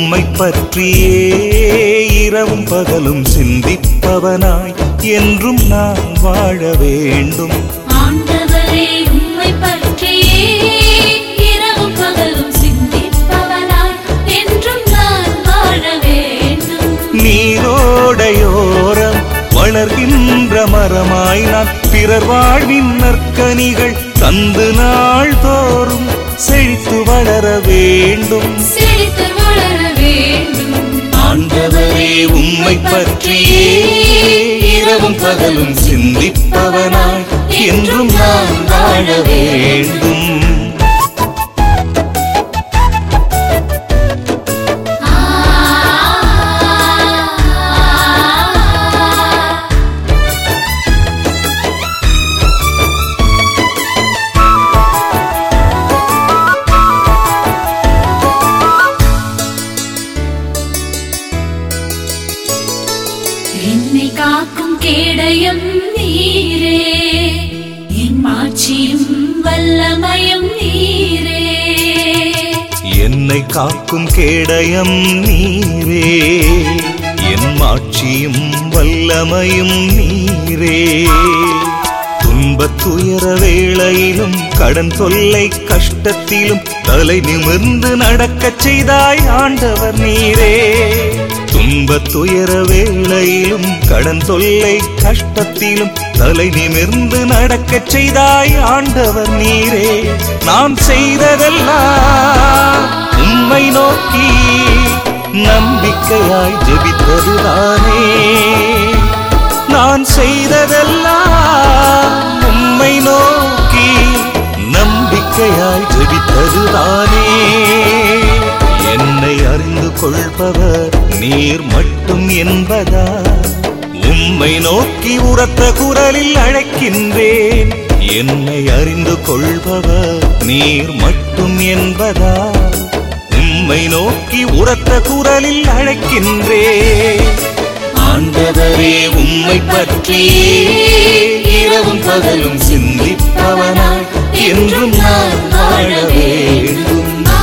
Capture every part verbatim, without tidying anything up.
உம்மை பற்றியே இரவும் பகலும் சிந்திப்பவனாய் என்றும் நான் வாழ வேண்டும். ஆண்டவரே உம்மை பற்றியே இரவும் பகலும் சிந்திப்பவனாய் என்றும் நான் வாழ வேண்டும். நீரோடையோரம் வளர்கின்ற மரமாய் நான் பிறர் வாழ்வின் நற்கனிகள் தந்து நாள் தோறும் செழித்து வளர வேண்டும். செழித்து வளர வேண்டும். ஆண்டவரே உம்மை பற்றியே இரவும் பகலும் சிந்திப்பவனாய் என்றும் நான் வாழ வேண்டும். என்னை காக்கும் கேடயம் நீரே, என் மாட்சியும் வல்லமையும் நீரே. என்னை காக்கும் கேடயம் நீரே, என் மாட்சியும் வல்லமையும் நீரே. துன்பத் துயர வேளையிலும் கடன் தொல்லை கஷ்டத்திலும் தலை நிமிர்ந்து நடக்கச் செய்தாய் ஆண்டவர் நீரே. துன்பத் துயர வேளையிலும் கடன் தொல்லை கஷ்டத்திலும் தலை நிமிர்ந்து நடக்கச் செய்தாய் ஆண்டவர் நீரே. நான் செய்ததெல்லாம் உம்மை நோக்கி நம்பிக்கையாய் ஜெபித்ததுதானே. நான் செய்ததெல்லாம் உம்மை நோக்கி நம்பிக்கையாய் ஜெபித்ததுதானே. என்னை அறிந்து கொள்பவர் நீர் மட்டும் என்பதா உம்மை நோக்கி உரத்த குரலில் அழைக்கின்றேன். என்னை அறிந்து கொள்பவர் நீர் மட்டும் என்பதா உம்மை நோக்கி உரத்த குரலில் அழைக்கின்றேன். ஆண்டவரே உம்மை பற்றியே இரவும் பகலும் சிந்திப்பவனாய் என்றும் நான் வாழ வேண்டும்.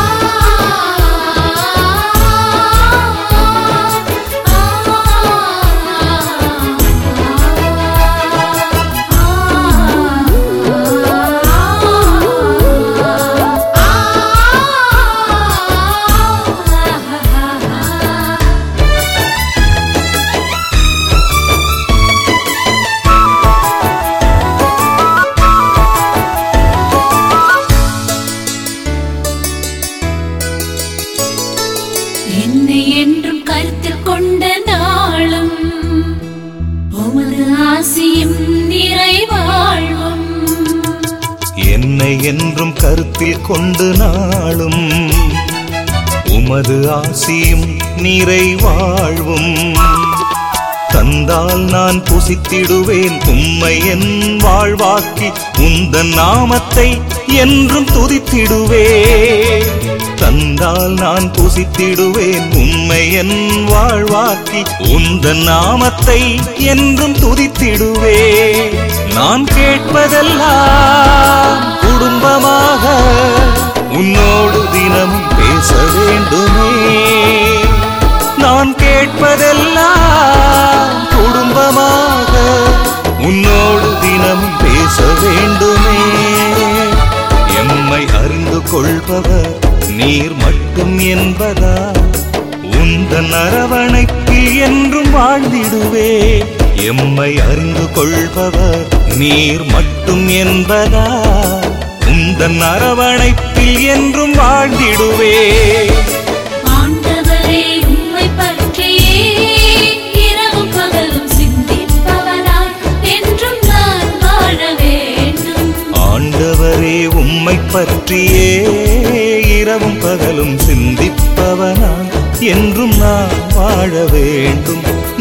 என்னை என்றும் கருத்தில் கொண்ட நாளும் உமது ஆசியும் நிறைவாழ்வும். என்னை என்றும் கருத்தில் கொண்டு நாளும் உமது ஆசியும் நிறைவாழ்வும். தந்தால் நான் புசித்திடுவேன் உம்மை என் வாழ்வாக்கி உந்தன் நாமத்தை என்றும் துதித்திடுவேன். தந்தால் நான் புசித்திடுவேன் உம்மை என் வாழ்வாக்கி உந்தன் நாமத்தை என்றும் துதித்திடுவேன். நான் கேட்பதெல்லாம் குடும்பமாக உன்னோடு தினமும் பேச வேண்டுமே. நான் கேட்பதெல்லாம் குடும்பமாக உன்னோடு தினமும் பேச வேண்டுமே. எம்மை அறிந்து கொள்பவர் நீர் மட்டும் என்பதா உந்தன் அரவணைப்பில் என்றும் வாழ்ந்திடுவே. எம்மை அறிந்து கொள்பவர் நீர் மட்டும் என்பதா உந்தன் அரவணைப்பில் என்றும் வாழ்ந்திடுவே. ஆண்டவரே உம்மை பற்றியே இரவும் பகலும் சிந்திப்பவனாய் என்றும் நான் வாழ வேண்டும். ஆண்டவரே உம்மை பற்றியே இரவும் பகலும் சிந்திப்பவனாய் என்றும் நான் வாழ வேண்டும்.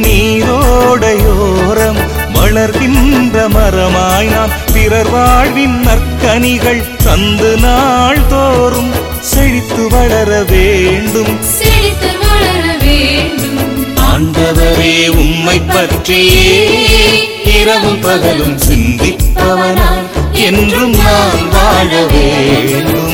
நீரோடையோரம் வளர்கின்ற மரமாய் நான் பிறர் வாழ்வின் நற்கனிகள் தந்து நாள் தோறும் செழித்து வளர வேண்டும். செழித்து வளர வேண்டும். ஆண்டவரே உம்மை பற்றியே இரவும் பகலும் சிந்திப்பவனாய் என்றும் நான் வாழ வேண்டும்.